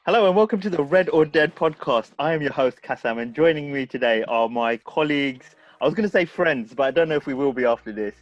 Hello and welcome to the Red or Dead podcast. I am your host, Kassam, and joining me today are my colleagues. I was going to say friends, but I don't know if we will be after this.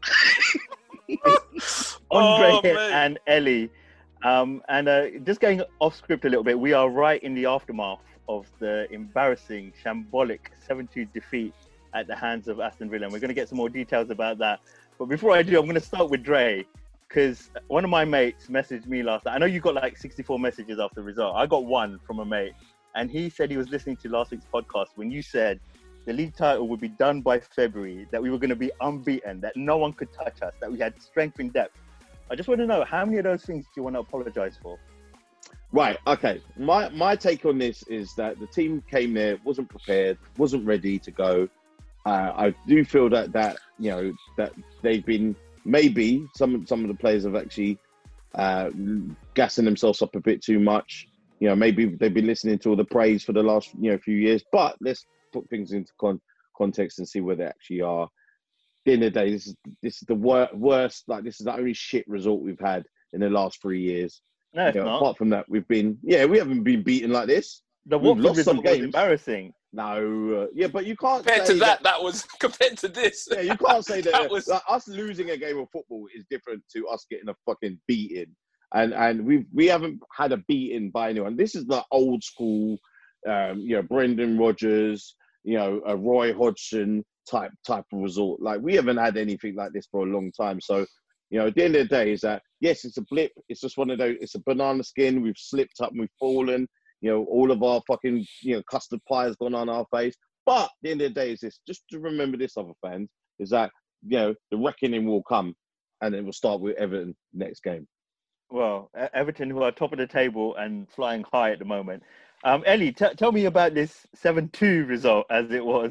Andre and Ellie. Just going off script a little bit, we are right in the aftermath of the embarrassing, shambolic 7-2 defeat at the hands of Aston Villa. And we're going to get some more details about that. But before I do, I'm going to start with Dre, because one of my mates messaged me last night. I know you got like 64 messages after the result. I got one from a mate, and he said he was listening to last week's podcast when you said the league title would be done by February, that we were going to be unbeaten, that no one could touch us, that we had strength in depth. I just want to know, how many of those things do you want to apologise for? Right, okay. My take on this is that the team came there, wasn't prepared, wasn't ready to go. I do feel that they've been, maybe some of the players have actually gassing themselves up a bit too much. You know, maybe they've been listening to all the praise for the last few years. But let's put things into context and see where they actually are. At the end of the day, this is the worst. Like, this is the only shit result we've had in the last 3 years. No, it's not. Apart from that, we haven't been beaten like this. The Watford result was embarrassing. No, but you can't compared say to that was compared to this. Yeah, you can't say that. That was like, us losing a game of football is different to us getting a fucking beating, and we haven't had a beating by anyone. This is the old school, Brendan Rodgers, a Roy Hodgson type of result. Like, we haven't had anything like this for a long time. So, at the end of the day, is that yes, it's a blip. It's just one of those. It's a banana skin. We've slipped up and we've fallen. All of our fucking, custard pie has gone on our face. But at the end of the day is this, just to remember this, other fans, is that, the reckoning will come, and it will start with Everton next game. Well, Everton, who are top of the table and flying high at the moment. Ellie, tell me about this 7-2 result, as it was.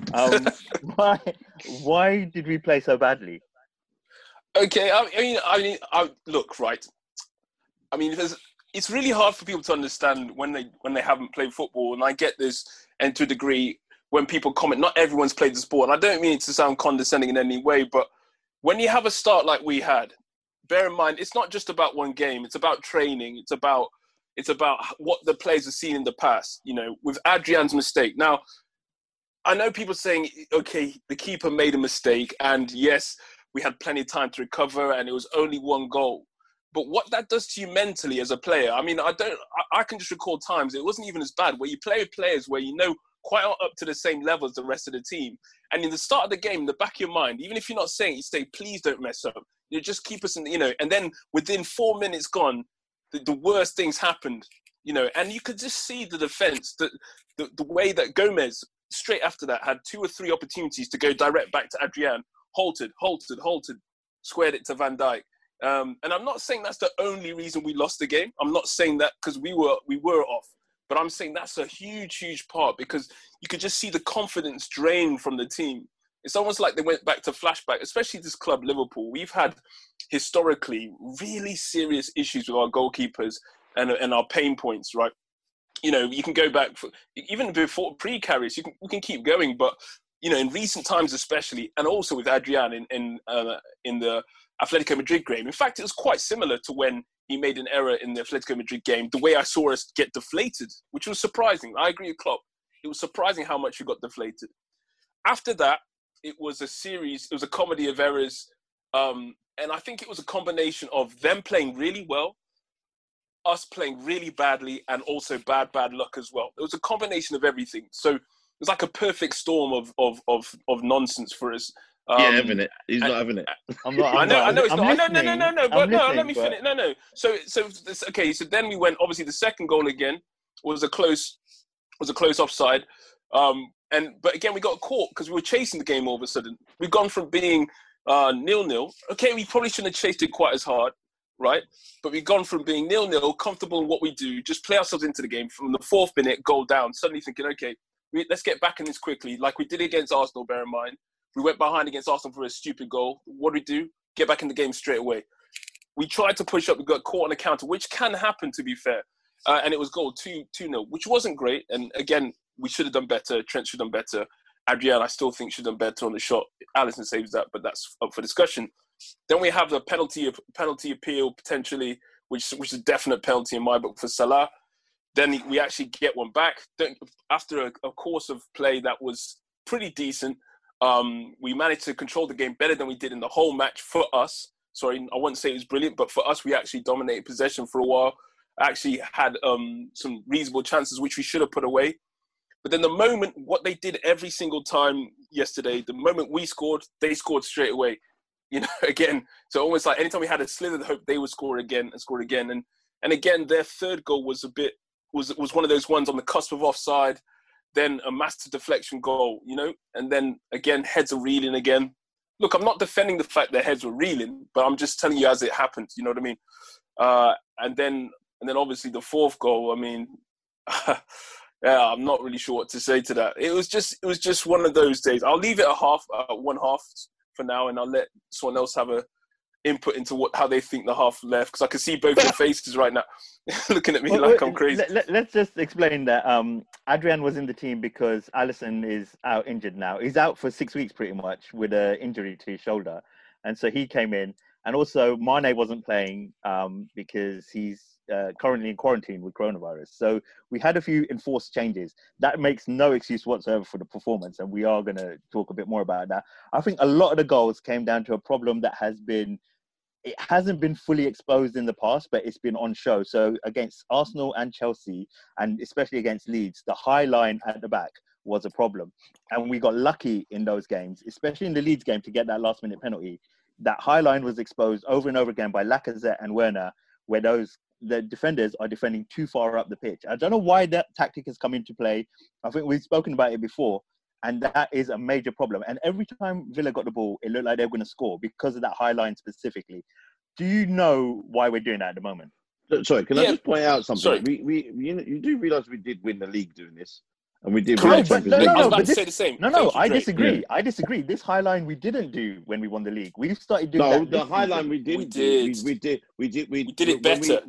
Why did we play so badly? Okay, look, right. I mean, it's really hard for people to understand when they haven't played football, and I get this, and to a degree, when people comment, not everyone's played the sport, and I don't mean it to sound condescending in any way, but when you have a start like we had, bear in mind, it's not just about one game, it's about training, it's about what the players have seen in the past, with Adrian's mistake. Now, I know people saying, okay, the keeper made a mistake, and yes, we had plenty of time to recover, and it was only one goal. But what that does to you mentally as a player, I mean, I can just recall times, it wasn't even as bad, where you play with players where quite up to the same level as the rest of the team. And in the start of the game, in the back of your mind, even if you're not saying it, you say, please don't mess up. Just keep us in, and then within 4 minutes gone, the worst things happened, and you could just see the defense, the way that Gomez, straight after that, had 2 or 3 opportunities to go direct back to Adrian, halted, squared it to Van Dijk. And I'm not saying that's the only reason we lost the game. I'm not saying that because we were off. But I'm saying that's a huge, huge part, because you could just see the confidence drain from the team. It's almost like they went back to flashback, especially this club, Liverpool. We've had historically really serious issues with our goalkeepers and our pain points, right? You can go back even before pre-Karius. We can keep going, but in recent times especially, and also with Adrian in the Atletico Madrid game. In fact, it was quite similar to when he made an error in the Atletico Madrid game, the way I saw us get deflated, which was surprising. I agree with Klopp. It was surprising how much we got deflated. After that, it was a comedy of errors. And I think it was a combination of them playing really well, us playing really badly, and also bad luck as well. It was a combination of everything. So it was like a perfect storm of nonsense for us. Yeah, having it. He's not having it. I know it's not. No. But let me finish. No. So okay. So then we went. Obviously, the second goal again was a close offside. But again, we got caught because we were chasing the game all of a sudden. We've gone from being 0-0. Okay, we probably shouldn't have chased it quite as hard, right? But we've gone from being 0-0, comfortable in what we do, just play ourselves into the game. From the 4th minute, goal down. Suddenly thinking, okay, let's get back in this quickly, like we did against Arsenal. Bear in mind, we went behind against Arsenal for a stupid goal. What do? Get back in the game straight away. We tried to push up. We got caught on a counter, which can happen, to be fair. And it was goal 2-0, which wasn't great. And again, we should have done better. Trent should have done better. Adrian, I still think, should have done better on the shot. Alisson saves that, but that's up for discussion. Then we have the penalty appeal, potentially, which is a definite penalty in my book for Salah. Then we actually get one back. After a course of play that was pretty decent, we managed to control the game better than we did in the whole match for us. Sorry, I wouldn't say it was brilliant, but for us, we actually dominated possession for a while. Actually had some reasonable chances, which we should have put away. But then the moment, what they did every single time yesterday, the moment we scored, they scored straight away. Again, so almost like anytime we had a slither of hope, they would score again and score again. And again, their third goal was was one of those ones on the cusp of offside, then a massive deflection goal, and then again, heads are reeling again. Look, I'm not defending the fact their heads were reeling, but I'm just telling you as it happened, you know what I mean? And then obviously the fourth goal, I mean, yeah, I'm not really sure what to say to that. It was just one of those days. I'll leave it one half for now, and I'll let someone else have a input into how they think the half left, because I can see both your faces right now looking at me like I'm crazy. Let's just explain that Adrian was in the team because Alisson is out injured now. He's out for 6 weeks pretty much with an injury to his shoulder, and so he came in. And also Mane wasn't playing because he's currently in quarantine with coronavirus. So we had a few enforced changes. That makes no excuse whatsoever for the performance, and we are going to talk a bit more about that. I think a lot of the goals came down to a problem that hasn't been fully exposed in the past, but it's been on show. So against Arsenal and Chelsea, and especially against Leeds, the high line at the back was a problem. And we got lucky in those games, especially in the Leeds game, to get that last minute penalty. That high line was exposed over and over again by Lacazette and Werner, where the defenders are defending too far up the pitch. I don't know why that tactic has come into play. I think we've spoken about it before, and that is a major problem. And every time Villa got the ball, it looked like they were going to score because of that high line specifically. Do you know why we're doing that at the moment? Sorry, can I just point out something? Sorry. You do realise we did win the league doing this? And we did. Correct. I was about to say the same. I disagree. Yeah. I disagree. This high line we didn't do when we won the league. We've started doing that. No, the high line we didn't do. We did it better.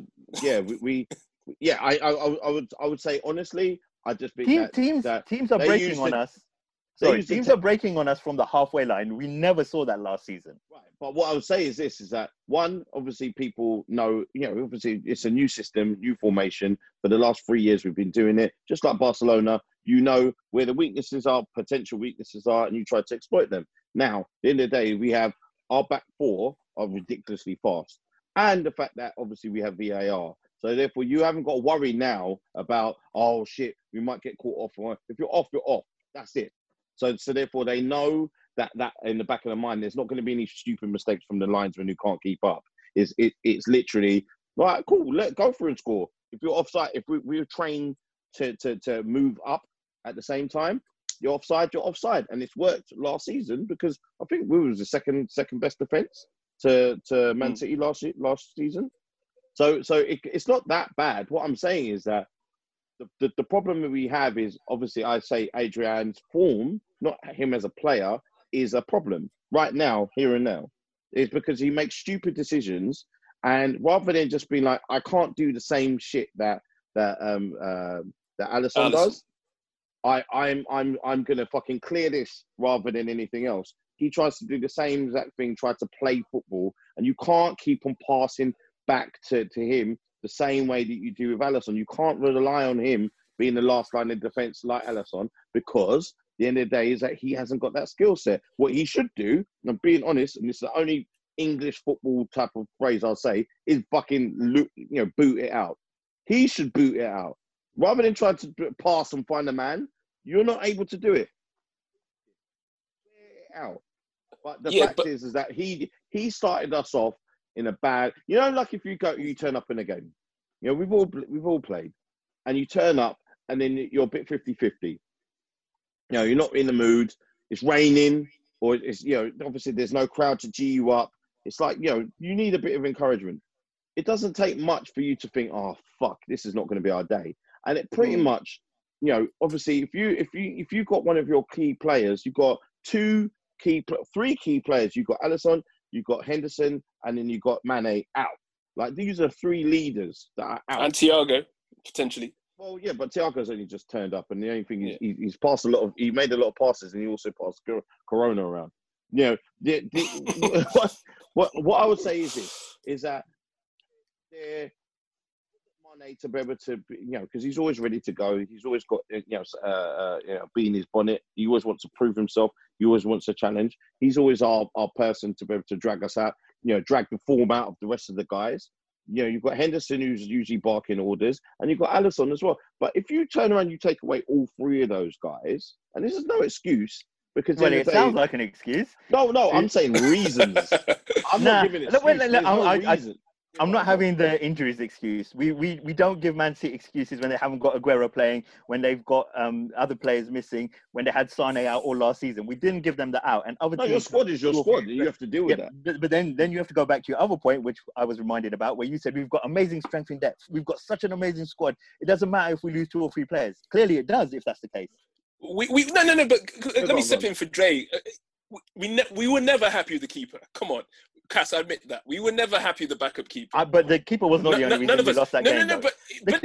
I would say honestly, I just think teams are breaking on us. Sorry, teams are breaking on us from the halfway line. We never saw that last season. Right. But what I would say is this, is that one, obviously people know, obviously it's a new system, new formation. For the last 3 years, we've been doing it. Just like Barcelona, you know where the weaknesses are, potential weaknesses are, and you try to exploit them. Now, at the end of the day, we have our back four are ridiculously fast. And the fact that obviously we have VAR. So therefore, you haven't got to worry now about, oh shit, we might get caught off. If you're off, you're off. That's it. So therefore, they know that in the back of the mind, there's not going to be any stupid mistakes from the linesman who can't keep up. It's literally, right, cool, go for and score. If you're offside, if we're trained to move up at the same time, you're offside. And it's worked last season because I think we was the second best defence to Man City last season. So it's not that bad. What I'm saying is that the problem that we have is, obviously, I say Adrian's form, not him as a player, is a problem right now, here and now. It's because he makes stupid decisions, and rather than just being like, I can't do the same shit that Alisson does, I'm gonna fucking clear this rather than anything else. He tries to do the same exact thing, try to play football, and you can't keep on passing back to him the same way that you do with Alisson. You can't rely on him being the last line of defence like Alisson, because the end of the day is that he hasn't got that skill set. What he should do, and I'm being honest, and this is the only English football type of phrase I'll say, is fucking boot it out. He should boot it out. Rather than try to pass and find a man, you're not able to do it. Clear it out. But the fact is that he started us off in a bad, like if you turn up in a game, we've all played, and you turn up and then you're a bit 50-50. You're not in the mood. It's raining, or it's obviously there's no crowd to G you up. It's like you need a bit of encouragement. It doesn't take much for you to think, oh fuck, this is not going to be our day. And it pretty much, obviously if you've got one of your key players, you've got three key players. You've got Alisson, you've got Henderson, and then you've got Mane out. Like, these are three leaders that are out. And Thiago, potentially. Well, yeah, but Thiago's only just turned up, and the only thing is he's passed he made a lot of passes, and he also passed Corona around. What I would say is this, is that Mane to be able to, because he's always ready to go. He's always got, bee in his bonnet. He always wants to prove himself. He always wants a challenge. He's always our person to be able to drag us out, drag the form out of the rest of the guys. You've got Henderson, who's usually barking orders, and you've got Alisson as well. But if you turn around, you take away all three of those guys, and this is no excuse, because it sounds like an excuse. No, I'm saying reasons. I'm not giving excuses. I'm not having the injuries excuse. We don't give Man City excuses when they haven't got Aguero playing, when they've got other players missing, when they had Sane out all last season. We didn't give them that out. And other your squad is your squad. You have to deal with that. But then you have to go back to your other point, which I was reminded about, where you said we've got amazing strength in depth. We've got such an amazing squad. It doesn't matter if we lose 2 or 3 players. Clearly, it does if that's the case. No. But let me step in for Dre. We were never happy with the keeper. Come on. Cass, I admit that. We were never happy with the backup keeper. But the keeper was not the only reason we lost that game. But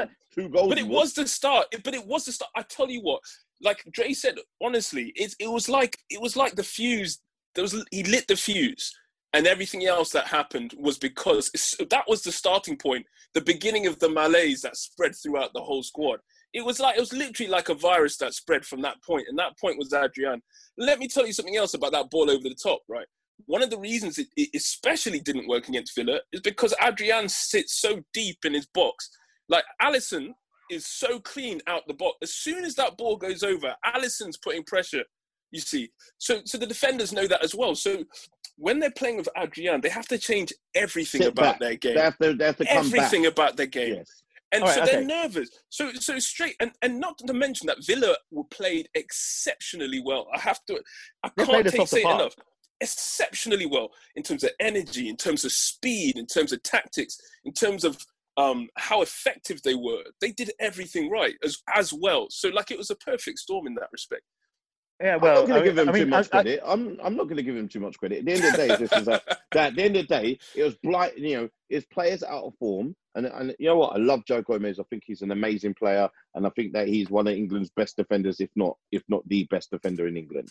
it was the start. But it was the start. I tell you what, like Dre said, honestly, it was like the fuse. He lit the fuse, and everything else that happened was because that was the starting point, the beginning of the malaise that spread throughout the whole squad. It was literally like a virus that spread from that point, and that point was Adrian. Let me tell you something else about that ball over the top, right? One of the reasons it especially didn't work against Villa is because Adrian sits so deep in his box. Like, Alisson is so clean out the box. As soon as that ball goes over, Alisson's putting pressure, you see. So the defenders know that as well. So when they're playing with Adrian, they have to change everything about their game. They have to come everything back. about their game. Yes. And they're nervous. So straight, and not to mention that Villa were played exceptionally well. I can't say it enough. Exceptionally well in terms of energy, in terms of speed, in terms of tactics, in terms of how effective they were. They did everything right as well. So it was a perfect storm in that respect. Yeah, well, I'm not going to give him too much credit. I'm not going to give him too much credit. At the end of the day, at the end of the day, it was blind. It's players out of form, and you know what? I love Joe Gomez. I think he's an amazing player, and I think that he's one of England's best defenders, if not the best defender in England.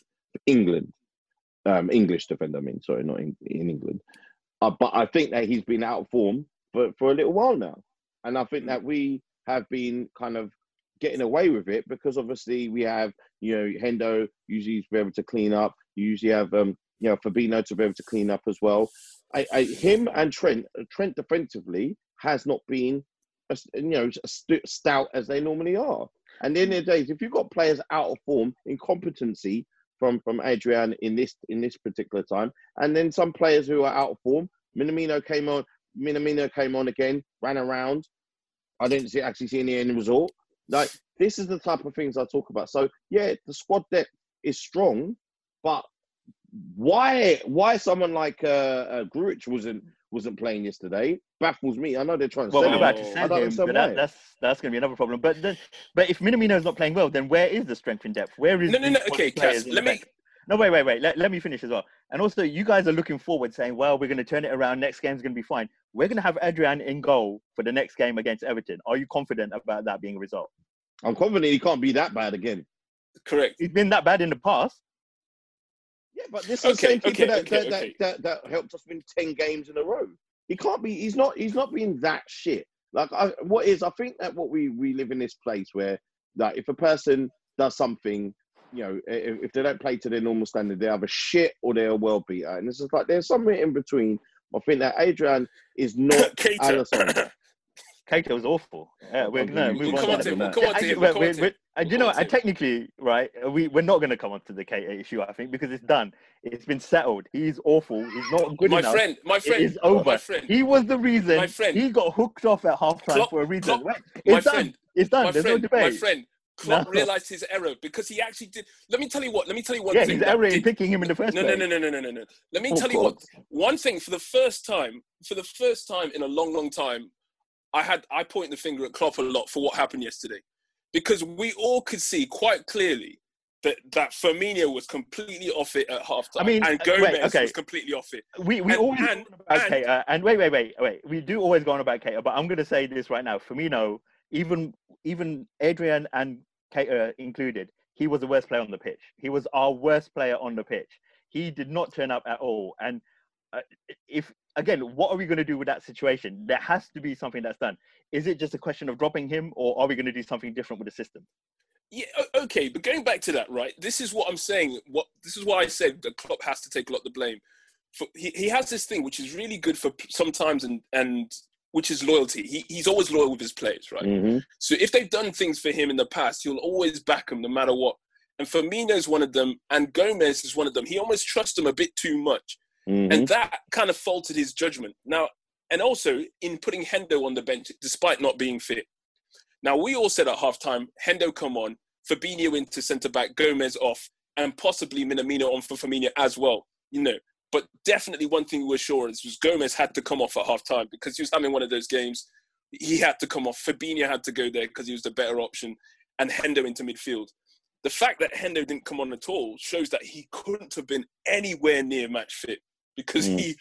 English defender, sorry, not in England. But I think that he's been out of form for a little while now. And I think that we have been kind of getting away with it because obviously we have, Hendo usually to be able to clean up. You usually have, Fabinho to be able to clean up as well. Him and Trent defensively has not been, stout as they normally are. And in the days, if you've got players out of form, incompetency, from Adrian in this particular time, and then some players who are out of form. Minamino came on again, ran around. I didn't actually see any end result. Like, this is the type of things I talk about. So yeah, the squad depth is strong, but why someone like Grujic wasn't playing yesterday baffles me. I know they're trying to sell him. We're about to send him, but that's going to be another problem. But if Minamino is not playing well, then where is the strength in depth? Where is no? Okay, Cass, let me. No, wait. Let me finish as well. And also, you guys are looking forward, saying, "Well, we're going to turn it around. Next game's going to be fine." We're going to have Adrian in goal for the next game against Everton. Are you confident about that being a result? I'm confident he can't be that bad again. Correct. He's been that bad in the past. Yeah, but this is the same people that helped us win 10 games in a row. He can't be. He's not being that shit. I think that what we live in this place where, like, if a person does something, if they don't play to their normal standard, they're either shit or they're a world beater. And it's just like there's somewhere in between. I think that Adrian is not Alisson. Keita was awful. We're going to move on to that. You know, technically, right, we're not going to come on to the Keita issue, I think, because it's done. It's been settled. He's awful. He's not good enough. My friend. It is over. He was the reason. He got hooked off at halftime for a reason. It's done. There's no debate. My friend. Klopp realised his error because he actually did. Let me tell you one thing. Yeah, his error in picking him in the first place. No. Let me tell you one thing. For the first time in a long time, I point the finger at Klopp a lot for what happened yesterday, because we all could see quite clearly that Firmino was completely off it at halftime, and Gomez was completely off it. We always go on about Keita, and wait. We do always go on about Keita, but I'm going to say this right now. Firmino, even Adrian and Keita included, he was the worst player on the pitch. He was our worst player on the pitch. He did not turn up at all. And if again, what are we going to do with that situation? There has to be something that's done. Is it just a question of dropping him, or are we going to do something different with the system? Yeah, okay, but going back to that, right? This is what I'm saying. This is why I said the Klopp has to take a lot of the blame. He has this thing which is really good for sometimes, and which is loyalty. He's always loyal with his players, right? Mm-hmm. So if they've done things for him in the past, he'll always back them no matter what. And Firmino's one of them, and Gomez is one of them. He almost trusts them a bit too much. Mm-hmm. And that kind of faulted his judgment. Now, and also in putting Hendo on the bench, despite not being fit. Now, we all said at halftime, Hendo come on, Fabinho into centre-back, Gomez off, and possibly Minamino on for Firmino as well, But definitely one thing we were sure is was Gomez had to come off at halftime because he was having one of those games. He had to come off. Fabinho had to go there because he was the better option, and Hendo into midfield. The fact that Hendo didn't come on at all shows that he couldn't have been anywhere near match fit because he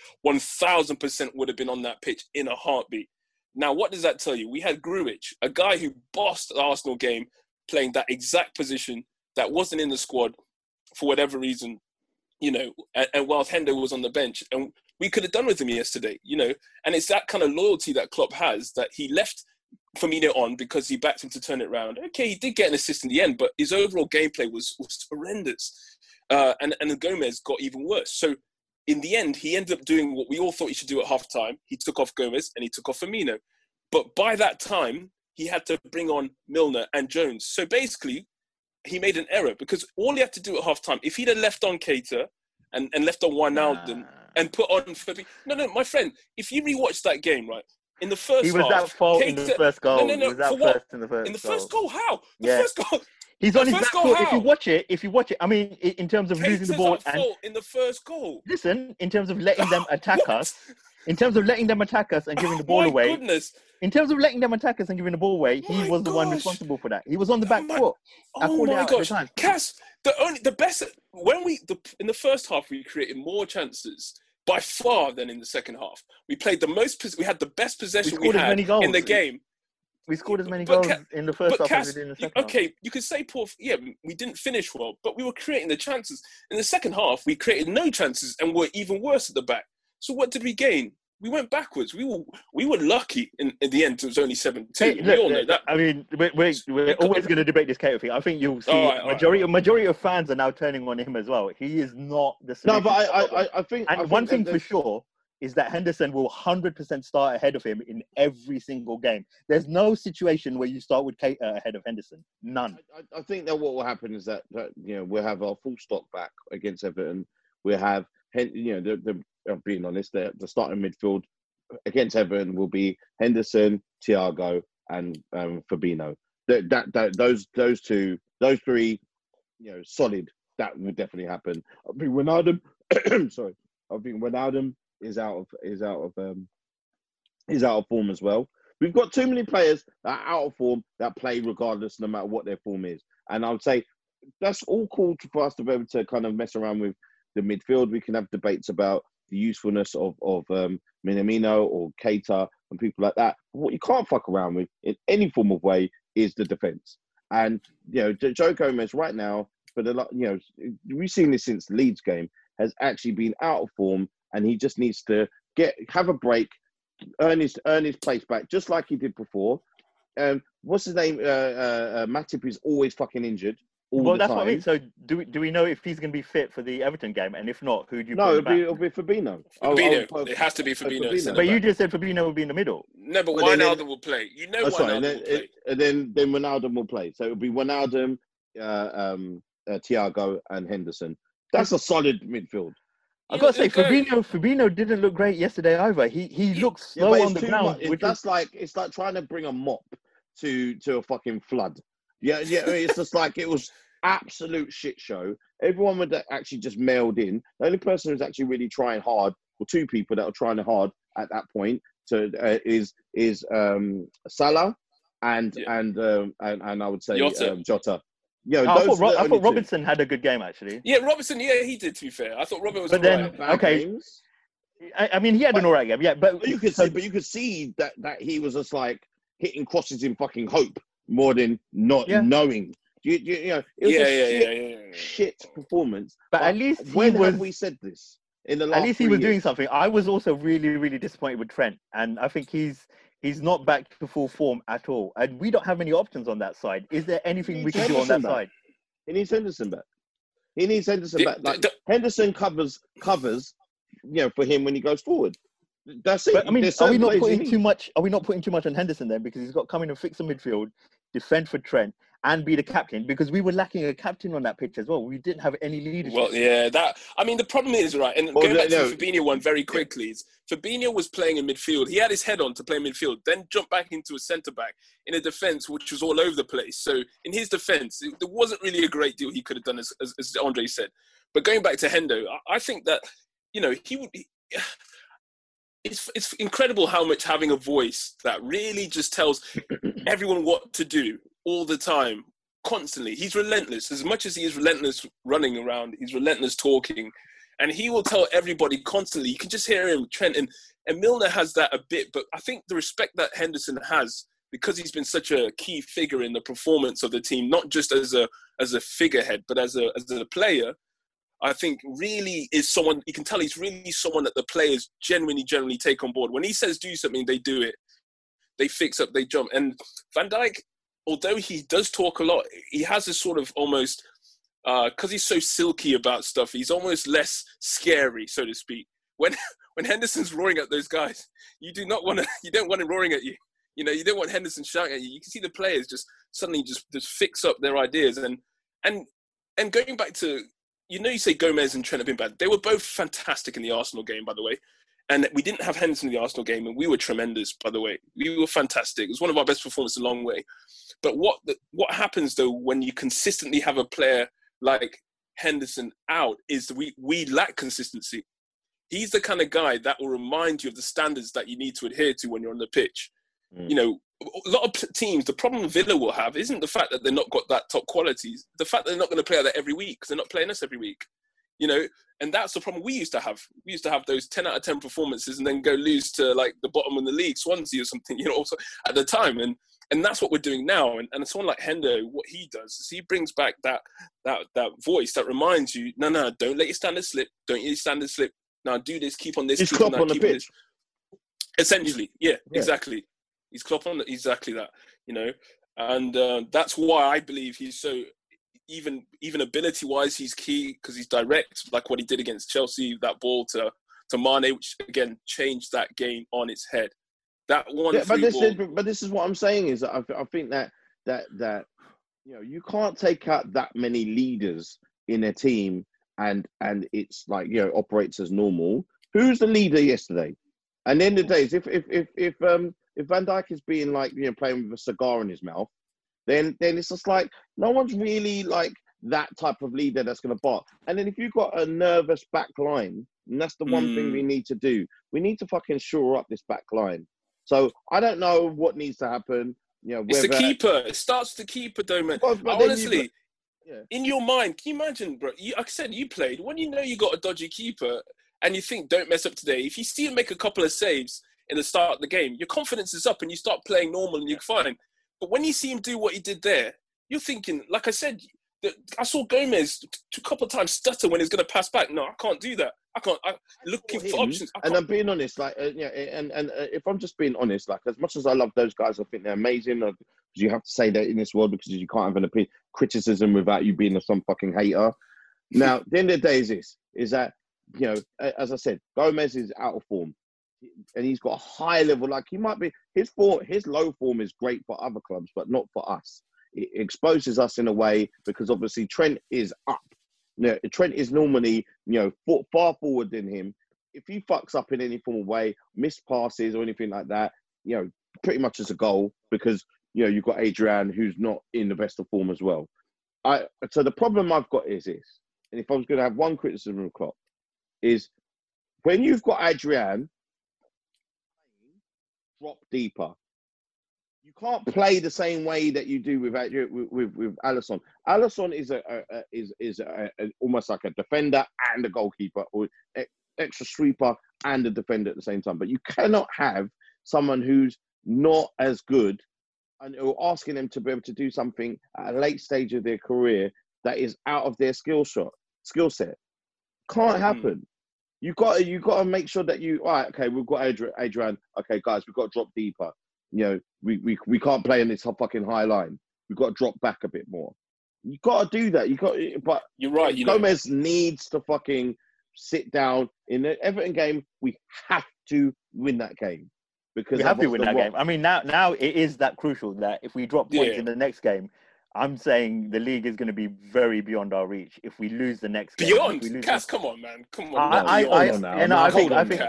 1,000% would have been on that pitch in a heartbeat. Now, what does that tell you? We had Grujic, a guy who bossed the Arsenal game, playing that exact position that wasn't in the squad for whatever reason, and whilst Hendo was on the bench. And we could have done with him yesterday, And it's that kind of loyalty that Klopp has, that he left Firmino on because he backed him to turn it around. Okay, he did get an assist in the end, but his overall gameplay was horrendous. And Gomez got even worse. So in the end, he ended up doing what we all thought he should do at half-time. He took off Gomez and he took off Firmino. But by that time, he had to bring on Milner and Jones. So basically, he made an error because all he had to do at half-time, if he'd have left on Keita and left on Wijnaldum and put on Fabinho... No, my friend, if you rewatch that game, right, in the first half... He was at fault in the first goal. No, he was for what? In the first goal, how? The first goal... He's on his back foot. If you watch it, I mean, in terms of losing the ball... in the first goal. Listen, in terms of letting them attack us... In terms of letting them attack us and giving the ball away... Goodness. In terms of letting them attack us and giving the ball away, he was the one responsible for that. He was on the back foot. Oh my gosh, Cass! The best in the first half we created more chances by far than in the second half. We played we had the best possession we had in the game. We scored as many goals in the first half as we did in the second half. Okay, you could say we didn't finish well, but we were creating the chances. In the second half, we created no chances and were even worse at the back. So what did we gain? We went backwards. We were lucky in the end. It was only 7-2. We all know that. I mean, we're always going to debate this Keita thing. I think you'll see majority of fans are now turning on him as well. He is not the solution. No, but I think... And one thing for sure is that Henderson will 100% start ahead of him in every single game. There's no situation where you start with Keita ahead of Henderson. None. I think that what will happen is that we'll have our full stock back against Everton. We'll have, being honest, the starting midfield against Everton will be Henderson, Thiago, and Fabinho. Those three, solid. That would definitely happen. I think Wijnaldum. Sorry, I think Wijnaldum is out of form as well. We've got too many players that are out of form that play regardless, no matter what their form is. And I would say that's all cool for us to be able to kind of mess around with the midfield. We can have debates about the usefulness of Minamino or Keita and people like that. But what you can't fuck around with in any form of way is the defence. And Joe Gomez right now, we've seen this since the Leeds game, has actually been out of form, and he just needs to have a break, earn his place back, just like he did before. What's his name? Matip is always fucking injured. Well, that's what I mean. So do we know if he's going to be fit for the Everton game? And if not, who do you put it'll be Fabinho. It has to be Fabinho. But you just said Fabinho will be in the middle. No, but Wijnaldum will play. Wijnaldum will play. And then Wijnaldum will play. So it'll be Wijnaldum, Thiago, and Henderson. That's a solid midfield. I've got to say, Fabinho didn't look great yesterday either. He looks slow on the ground. It's like trying to bring a mop to a fucking flood. Yeah. It's just like it was absolute shit show. Everyone would actually just mailed in. The only person who's actually really trying hard, or two people that are trying hard at that point, is Salah and I would say Jota. Yeah, I thought Robertson had a good game actually. Yeah, Robertson. Yeah, he did. To be fair, I thought Robert was. But then, I mean, he had an alright game. Yeah, but you could see that he was just like hitting crosses in fucking hope more than not knowing. It was a shit performance. But at least have we said this? in the At last least he 3 was years. doing something. I was also really, really disappointed with Trent, and I think he's not back to full form at all. And we don't have many options on that side. Is there He anything we needs can do on Henderson that back. side? He needs Henderson back. He needs Henderson The- back. Like the- Henderson covers, for him when he goes forward. That's it. But I mean, There's are we certain not players you putting need. too much? Are we not putting too much on Henderson then? Because he's got to come in and fix the midfield, defend for Trent, and be the captain. Because we were lacking a captain on that pitch as well. We didn't have any leadership. Well, yeah, the problem is, right, and Well, going back to no, the Fabinho one very quickly, is Fabinho was playing in midfield. He had his head on to play midfield, then jumped back into a centre-back in a defence which was all over the place. So in his defence, there wasn't really a great deal he could have done, as Andre said. But going back to Hendo, I think that, it's incredible how much having a voice that really just tells everyone what to do all the time, constantly. He's relentless. As much as he is relentless running around, he's relentless talking. And he will tell everybody constantly. You can just hear him, Trent. And Milner has that a bit. But I think the respect that Henderson has, because he's been such a key figure in the performance of the team, not just as a figurehead, but as a player, I think really is someone, you can tell he's really someone that the players generally take on board. When he says do something, they do it. They fix up, they jump. And Van Dijk, although he does talk a lot, he has this sort of almost, because he's so silky about stuff, he's almost less scary, so to speak. When Henderson's roaring at those guys, you don't want him roaring at you. You don't want Henderson shouting at you. You can see the players just suddenly just fix up their ideas. And going back to, you say Gomez and Trent have been bad. They were both fantastic in the Arsenal game, by the way. And we didn't have Henderson in the Arsenal game, and we were tremendous, by the way. We were fantastic. It was one of our best performances a long way. But what happens, though, when you consistently have a player like Henderson out is we lack consistency. He's the kind of guy that will remind you of the standards that you need to adhere to when you're on the pitch. A lot of teams, the problem Villa will have isn't the fact that they've not got that top qualities. The fact that they're not going to play that every week because they're not playing us every week. And that's the problem we used to have. We used to have those 10 out of 10 performances and then go lose to like the bottom of the league, Swansea or something, also at the time. And that's what we're doing now. And someone like Hendo, what he does is he brings back that voice that reminds you, no, don't let your standards slip. Don't let your standards slip. Now do this, keep on this. He's Klopp on the pitch. Essentially, yeah, exactly. He's Klopp on exactly that, And that's why I believe he's so, even ability-wise, he's key because he's direct, like what he did against Chelsea, that ball to Mane, which, again, changed that game on its head. That one but this is what I'm saying is that I think that you can't take out that many leaders in a team and it's like operates as normal. Who's the leader yesterday? And the end of the day is if Van Dijk is being like playing with a cigar in his mouth, then it's just like no one's really like that type of leader that's going to bark. And then if you've got a nervous back line, and that's the one thing we need to do, we need to fucking shore up this back line. So I don't know what needs to happen. It's the keeper. It starts with the keeper, though, man. Honestly, in your mind, can you imagine, bro? Like I said, you played. When you got a dodgy keeper and you think, don't mess up today, if you see him make a couple of saves in the start of the game, your confidence is up and you start playing normal and you're fine. But when you see him do what he did there, you're thinking, like I said, I saw Gomez a couple of times stutter when he's going to pass back. No, I can't do that. I can't. I'm looking for options. And I'm being honest, like, if I'm just being honest, like, as much as I love those guys, I think they're amazing. Because you have to say that in this world because you can't have an opinion, criticism without you being some fucking hater. Now, the end of the day is that, as I said, Gomez is out of form. And he's got a high level, like he might be, his low form is great for other clubs, but not for us. It exposes us in a way because obviously Trent is up. Trent is normally, far forward than him. If he fucks up in any form of way, missed passes or anything like that, pretty much as a goal because, you've got Adrian who's not in the best of form as well. So the problem I've got is this, and if I was going to have one criticism of Klopp, is when you've got Adrian, drop deeper. You can't play the same way that you do with Alisson. Alisson is almost like a defender and a goalkeeper, or extra sweeper and a defender at the same time. But you cannot have someone who's not as good and or asking them to be able to do something at a late stage of their career that is out of their skill set. Can't happen. You got to make sure that all right, okay, we've got Adrian. Okay, guys, we've got to drop deeper. You know, we can't play in this fucking high line. We've got to drop back a bit more. You got to do that. But You're right. Gomez needs to fucking sit down in the Everton game. We have to win that game because we have to win that game. I mean, now it is that crucial that if we drop points in the next game, I'm saying the league is going to be very beyond our reach if we lose the next game. Beyond, Cass, come on, man, come on. I think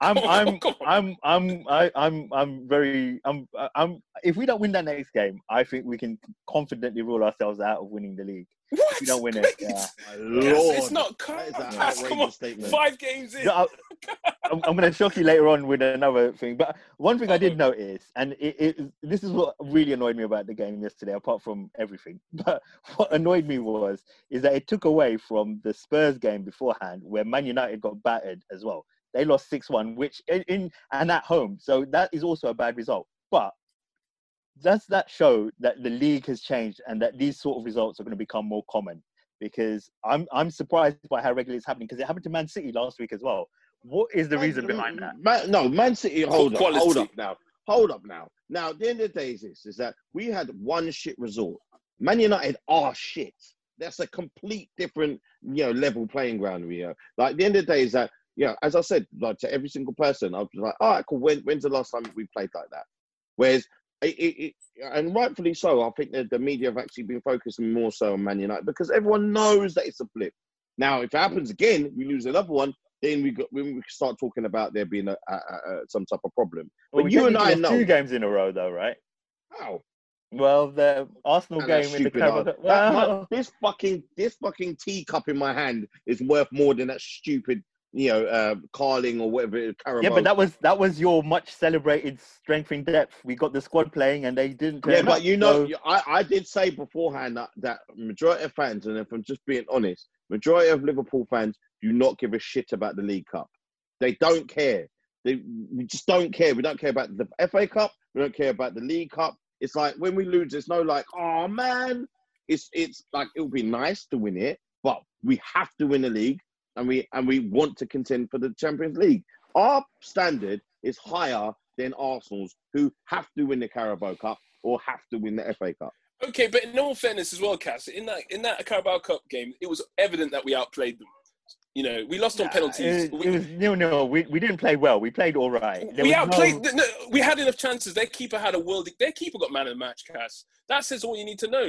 if we don't win that next game, I think we can confidently rule ourselves out of winning the league. What? If we don't win it, yeah. Lord, it's not. Cass, come on, statement. 5 games in. I'm going to shock you later on with another thing. But one thing I did notice, and this is what really annoyed me about the game yesterday, apart from everything. But what annoyed me is that it took away from the Spurs game beforehand, where Man United got battered as well. They lost 6-1, which and at home. So that is also a bad result. But does that show that the league has changed and that these sort of results are going to become more common? Because I'm surprised by how regularly it's happening, because it happened to Man City last week as well. What is the reason behind that? Man City, hold up now. Now, at the end of the day is that we had one shit result. Man United are shit. That's a complete different, level playing ground we have. Like, at the end of the day is that, as I said, like to every single person, I was like, all right, cool. When's the last time we played like that? Whereas, and rightfully so, I think that the media have actually been focusing more so on Man United because everyone knows that it's a blip. Now, if it happens again, we lose another one, then we start talking about there being some type of problem. Well, but you and I know 2 games in a row, though, right? How? Well, the Arsenal game in the Carabao. Well, this fucking teacup in my hand is worth more than that stupid, Carling or whatever it is, Carabao. Yeah, but that was your much celebrated strength in depth. We got the squad playing, and they didn't. Yeah, but I did say beforehand that majority of fans, and if I'm just being honest, majority of Liverpool fans do not give a shit about the League Cup. They don't care. We just don't care. We don't care about the FA Cup. We don't care about the League Cup. It's like when we lose, it's no like, oh man. It's like it'll be nice to win it, but we have to win the league, and we want to contend for the Champions League. Our standard is higher than Arsenal's, who have to win the Carabao Cup or have to win the FA Cup. Okay, but in all fairness as well, Cass, in that Carabao Cup game, it was evident that we outplayed them. We lost on penalties. It was 0-0. We didn't play well. We played all right. We outplayed. No, we had enough chances. Their keeper had their keeper got man of the match, Cass. That says all you need to know.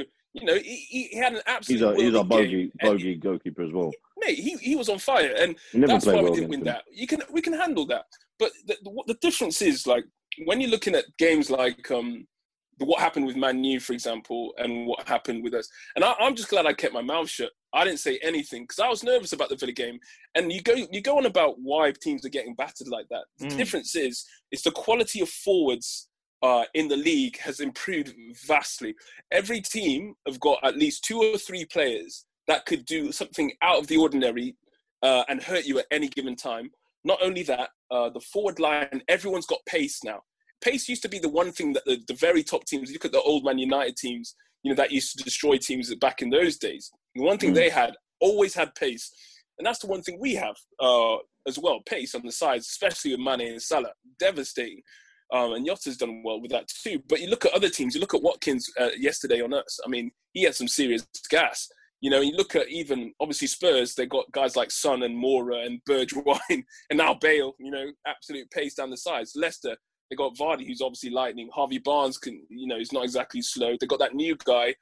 He had an absolute. He's a bogey goalkeeper as well. Mate, he was on fire, and that's why we didn't win that. We can handle that. But the difference is, like, when you're looking at games like what happened with Man U, for example, and what happened with us. And I'm just glad I kept my mouth shut. I didn't say anything because I was nervous about the Villa game. And you go on about why teams are getting battered like that. The difference is the quality of forwards in the league has improved vastly. Every team have got at least 2 or 3 players that could do something out of the ordinary and hurt you at any given time. Not only that, the forward line, everyone's got pace now. Pace used to be the one thing that the very top teams, look at the old Man United teams, that used to destroy teams back in those days. The one thing they always had pace. And that's the one thing we have as well, pace on the sides, especially with Mane and Salah. Devastating. And Yotta's done well with that too. But you look at other teams, you look at Watkins yesterday on us. I mean, he had some serious gas. You look at even, obviously, Spurs, they got guys like Son and Mora and Bergwijn and now Bale, absolute pace down the sides. Leicester, they got Vardy, who's obviously lightning. Harvey Barnes he's not exactly slow. They got that new guy,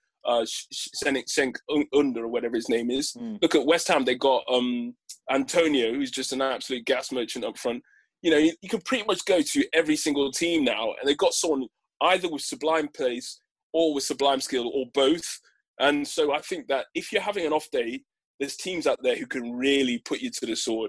Senk Under or whatever his name is. Look at West Ham. They got Antonio, who's just an absolute gas merchant up front. You can pretty much go to every single team now, and they've got someone either with sublime pace or with sublime skill or both. And so I think that if you're having an off day, there's teams out there who can really put you to the sword.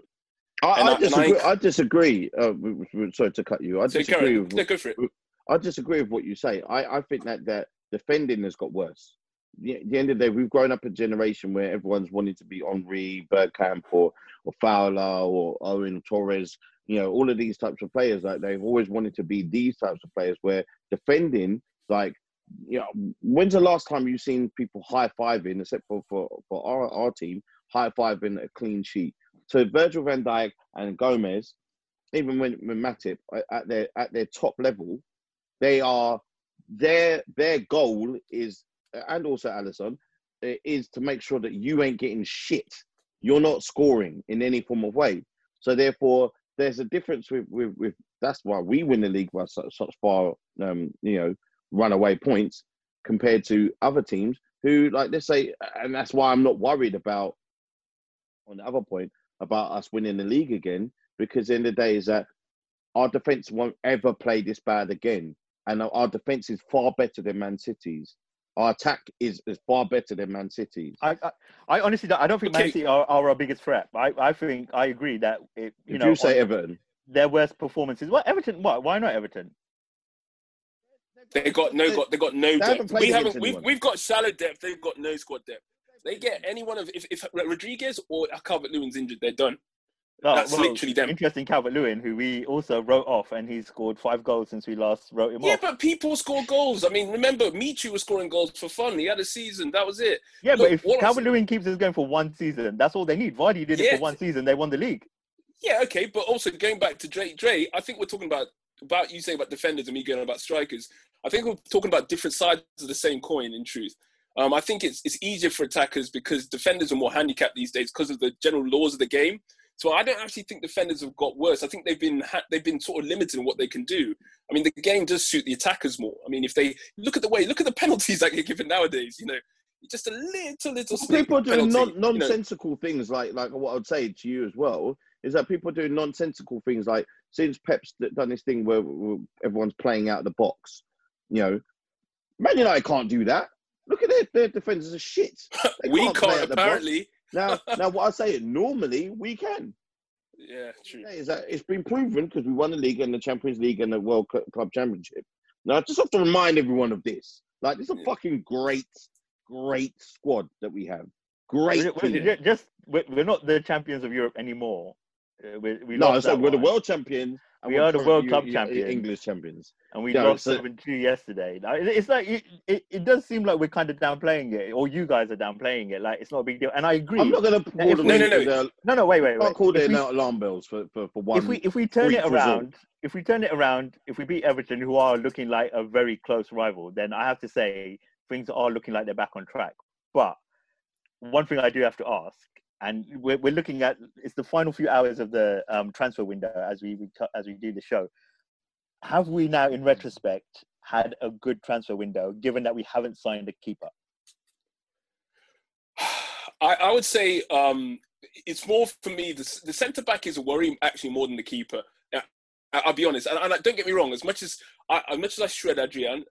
I disagree. Sorry to cut you. I disagree. Go for it. I disagree with what you say. I think that defending has got worse. At the end of the day, we've grown up a generation where everyone's wanting to be Henry, Bergkamp, or Fowler, or Owen Torres. All of these types of players. Like, they've always wanted to be these types of players where defending, like, when's the last time you've seen people high-fiving, except for our team, high-fiving a clean sheet? So Virgil van Dijk and Gomez, even when Matip at their top level, they are their goal is, and also Alisson, is to make sure that you ain't getting shit. You're not scoring in any form of way. So therefore, there's a difference with that's why we win the league by such far runaway points compared to other teams who, like, let's say, and that's why I'm not worried about, on the other point, about us winning the league again, because in the end of the day is that our defence won't ever play this bad again. And our defence is far better than Man City's. Our attack is far better than Man City's. I honestly don't think Man City are our biggest threat. I think I agree that you say Everton, their worst performances. What Everton? What? Why not Everton? They got no depth. We've got shallow depth. They've got no squad depth. They get any one of if Rodriguez or Calvert-Lewin's injured, they're done. That's literally them. Interesting, Calvert-Lewin, who we also wrote off, and he's scored 5 goals since we last wrote him off. Yeah, but people score goals. I mean, remember, Michu was scoring goals for fun. He had a season. That was it. Yeah, look, but if Calvert-Lewin keeps us going for one season, that's all they need. Vardy did it for one season. They won the league. Yeah, okay. But also, going back to Dre, I think we're talking about you saying about defenders and me going about strikers. I think we're talking about different sides of the same coin, in truth. I think it's easier for attackers because defenders are more handicapped these days because of the general laws of the game. So I don't actually think defenders have got worse. I think they've been sort of limited in what they can do. I mean, the game does suit the attackers more. I mean, if they look at the penalties that get given nowadays, just a little. People doing nonsensical things like what I would say to you as well is that people doing nonsensical things like, since Pep's done this thing where everyone's playing out of the box, Man United can't do that. Look at their defenders are shit. We can't apparently. Now, what I say, normally we can. Yeah, true. Is that it's been proven because we won the league and the Champions League and the World Club Championship. Now, I just have to remind everyone of this. Like, this is a fucking great squad that we have. Great. We're not the champions of Europe anymore. We're the world champions. We are the World Club champions, English champions, and we lost 7-2 yesterday. It's like it does seem like we're kind of downplaying it, or you guys are downplaying it. Like, it's not a big deal, and I agree. I'm not going to call them. No. Wait. I can't call them alarm bells for one. If we turn it around, if we beat Everton, who are looking like a very close rival, then I have to say things are looking like they're back on track. But one thing I do have to ask. And we're looking at, it's the final few hours of the transfer window as we do the show. Have we now, in retrospect, had a good transfer window, given that we haven't signed a keeper? I would say it's more for me. The centre back is a worry actually more than the keeper. I'll be honest, and don't get me wrong. As much as I shred Adrian,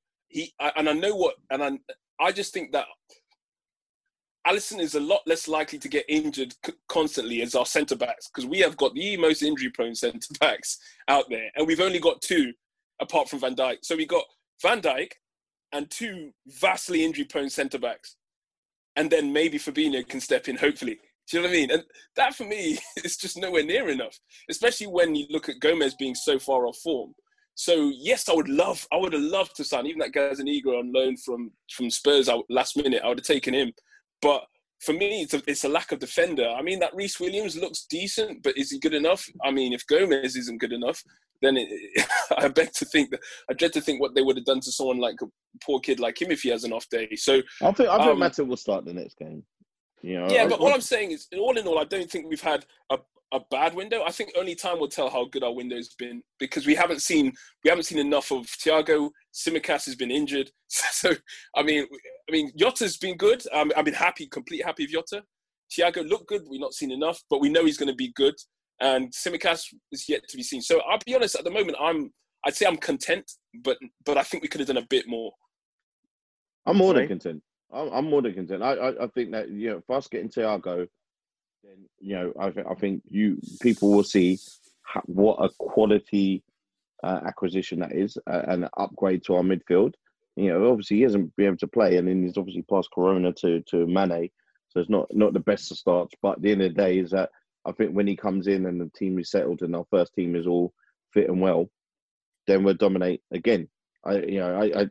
I just think that Alisson is a lot less likely to get injured constantly as our centre-backs, because we have got the most injury-prone centre-backs out there, and we've only got 2 apart from Van Dijk. So we got Van Dijk and 2 vastly injury-prone centre-backs. And then maybe Fabinho can step in, hopefully. Do you know what I mean? And that, for me, is just nowhere near enough, especially when you look at Gomez being so far off form. So, yes, I would have loved to sign, even that Gazaniga on loan from Spurs last minute. I would have taken him. But for me, it's a lack of defender. I mean, that Reece Williams looks decent, but is he good enough? I mean, if Gomez isn't good enough, then I dread to think what they would have done to someone like a poor kid like him if he has an off day. So I think Matip will start the next game. But all I'm saying is, all in all, I don't think we've had a bad window. I think only time will tell how good our window's been, because we haven't seen enough of Thiago. Tsimikas has been injured, so I mean, Jota's been good. I've been completely happy with Jota. Thiago looked good. We've not seen enough, but we know he's going to be good. And Tsimikas is yet to be seen. So I'll be honest. At the moment, I'd say I'm content, but I think we could have done a bit more. I'm more than content. I'm more than content. I think that for us getting Thiago, then I think people will see what a quality acquisition that is, and an upgrade to our midfield. Obviously he hasn't been able to play, and then he's obviously passed Corona to Mane, so it's not the best of starts. But at the end of the day, is that I think when he comes in and the team is settled and our first team is all fit and well, then we'll dominate again. Tsimikas,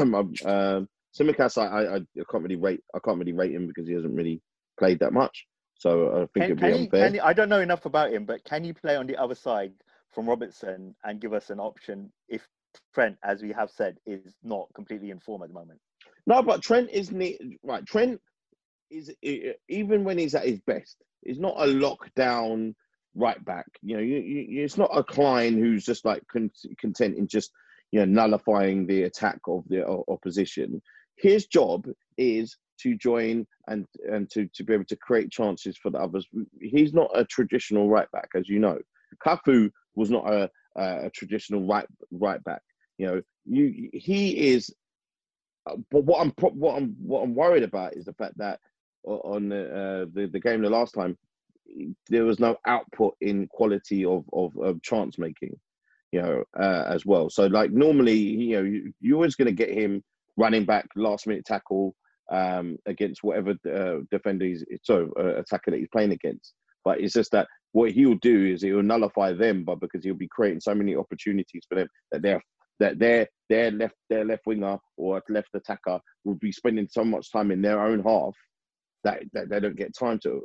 I can't really rate him because he hasn't really played that much. So I think it'd be unfair. I don't know enough about him, but can he play on the other side from Robertson and give us an option if Trent, as we have said, is not completely in form at the moment? No, but Trent isn't right. Trent is, even when he's at his best, he's not a lockdown right back. It's not a Klein who's just like content in just nullifying the attack of the opposition. His job is to join and to be able to create chances for the others. He's not a traditional right back, as you know. Cafu was not a traditional right back. He is. But what I'm worried about is the fact that on the game the last time, there was no output in quality of chance making, as well. So like normally, you're always going to get him running back, last minute tackle against whatever defender attacker that he's playing against. But it's just that what he'll do is he'll nullify them, but because he'll be creating so many opportunities for them that their left winger or left attacker will be spending so much time in their own half that they don't get time to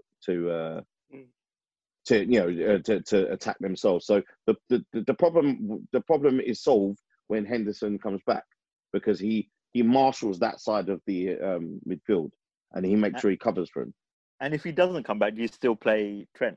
attack themselves. So the problem is solved when Henderson comes back, because he marshals that side of the midfield and he makes sure he covers for him. And if he doesn't come back, do you still play Trent?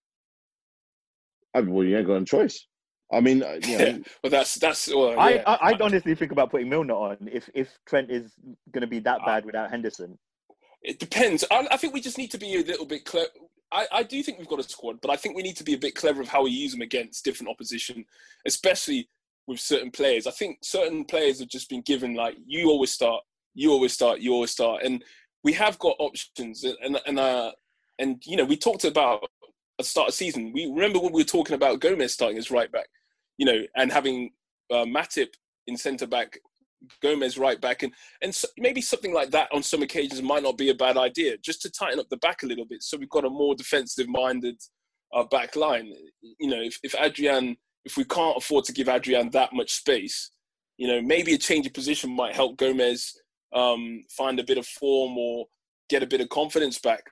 Well, you ain't got a choice. I mean, well, that's. Well, yeah. I'd honestly think about putting Milner on if Trent is going to be that bad without Henderson. It depends. I think we just need to be a little bit clever. I do think we've got a squad, but I think we need to be a bit clever of how we use them against different opposition, especially with certain players. I think certain players have just been given like, you always start, and we have got options. And we talked about at the start of the season. We remember when we were talking about Gomez starting as right back, and having Matip in centre back, Gomez right back, and so maybe something like that on some occasions might not be a bad idea, just to tighten up the back a little bit, so we've got a more defensive-minded back line. If we can't afford to give Adrian that much space, maybe a change of position might help Gomez find a bit of form or get a bit of confidence back.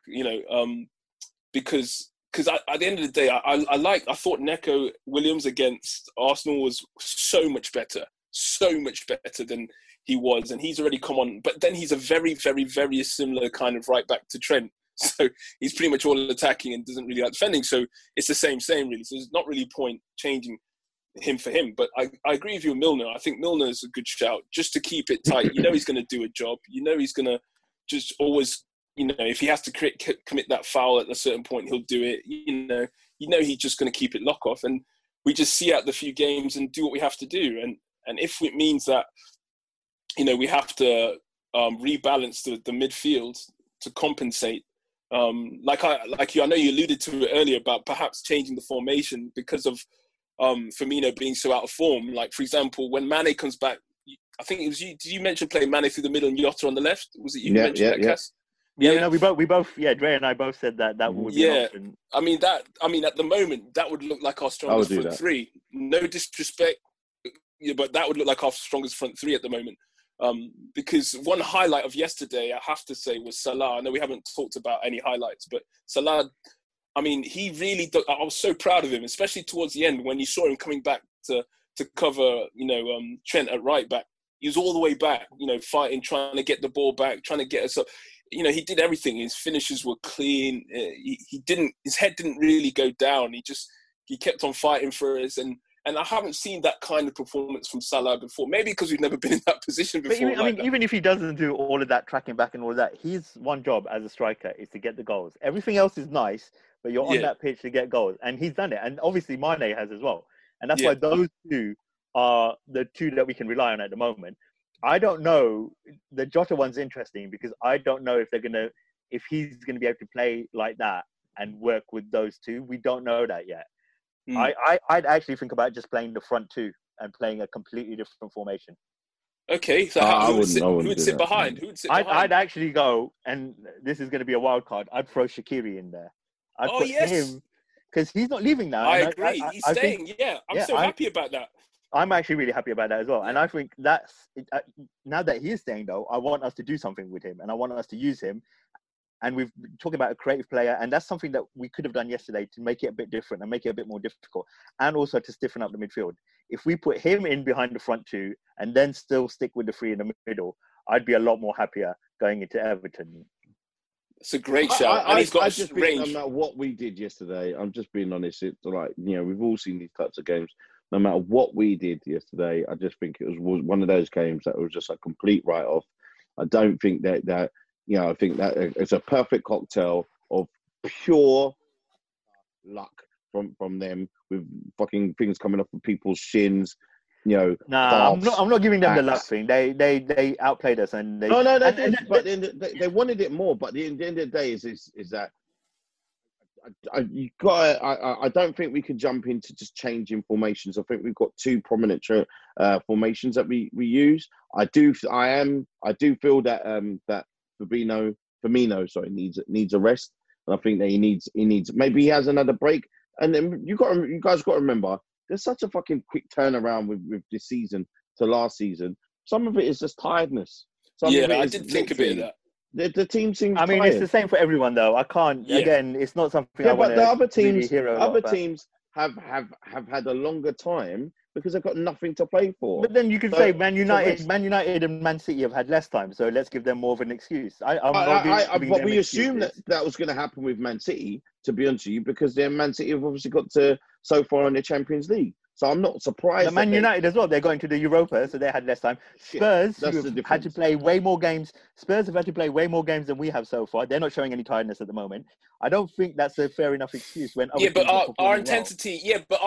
Because at the end of the day, I thought Neco Williams against Arsenal was so much better than he was, and he's already come on. But then he's a very, very, very similar kind of right back to Trent. So he's pretty much all attacking and doesn't really like defending. So it's the same really. So there's not really a point changing him for him. But I agree with you, Milner. I think Milner is a good shout, just to keep it tight. He's going to do a job. He's going to just always, if he has to commit that foul at a certain point, he'll do it. He's just going to keep it lock off. And we just see out the few games and do what we have to do. And if it means that, we have to rebalance the midfield to compensate, like you, I know you alluded to it earlier about perhaps changing the formation because of Firmino being so out of form. Like, for example, when Mane comes back, I think it was you. Did you mention playing Mane through the middle and Jota on the left? Was it you who mentioned that, Cass? Yeah, no, we both, Dre and I both said that would be an option. I mean, at the moment, that would look like our strongest front three. No disrespect, but that would look like our strongest front three at the moment. Because one highlight of yesterday, I have to say, was Salah. I know we haven't talked about any highlights, but Salah, I mean, he really, I was so proud of him, especially towards the end when you saw him coming back to cover, Trent at right back. He was all the way back, fighting, trying to get the ball back, trying to get us up. He did everything. His finishes were clean. His head didn't really go down. He kept on fighting for us. And I haven't seen that kind of performance from Salah before. Maybe because we've never been in that position before. But even if he doesn't do all of that tracking back and all of that, his one job as a striker is to get the goals. Everything else is nice, but you're on that pitch to get goals. And he's done it. And obviously Mane has as well. And that's why those two are the two that we can rely on at the moment. I don't know. The Jota one's interesting because I don't know if he's going to be able to play like that and work with those two. We don't know that yet. I'd actually think about just playing the front two and playing a completely different formation. Okay, so who would sit behind? I'd actually go, and this is going to be a wild card. I'd throw Shaqiri in there. I'd put him because he's not leaving now. I agree. He's staying. I'm so happy about that. I'm actually really happy about that as well. And I think that's now that he is staying, though, I want us to do something with him, and I want us to use him and we've been talking about a creative player, and that's something that we could have done yesterday to make it a bit different and make it a bit more difficult, and also to stiffen up the midfield. If we put him in behind the front two and then still stick with the three in the middle, I'd be a lot more happier going into Everton. It's a great shout, and he's got I just range. think no matter what we did yesterday, I'm just being honest. It's like, we've all seen these types of games. No matter what we did yesterday, I just think it was one of those games that was just a complete write-off. I don't think that I think that it's a perfect cocktail of pure luck from them, with fucking things coming off of people's shins. Nah, I'm not giving them the luck thing. They outplayed us, and they did. But they wanted it more. But the end of the day is that I don't think we could jump into just changing formations. I think we've got two prominent formations that we use. I do feel that that Firmino needs a rest. And I think that he needs maybe he has another break. And then you guys got to remember, there's such a fucking quick turnaround with this season to last season. Some of it is just tiredness. I did think a bit of that. The team seems I mean, tired. it's the same for everyone, though. I can't. Yeah. Again, it's not something I want to. But the other teams, really have had a longer time because they've got nothing to play for. But then you could say Man United and Man City have had less time, so let's give them more of an excuse. But we assumed that was going to happen with Man City, to be honest with you, because then Man City have obviously got to so far in the Champions League. So I'm not surprised. The Man United as well, they're going to the Europa, so they had less time. Spurs have had to play way more games. Spurs have had to play way more games than we have so far. They're not showing any tiredness at the moment. I don't think that's a fair enough excuse when our intensity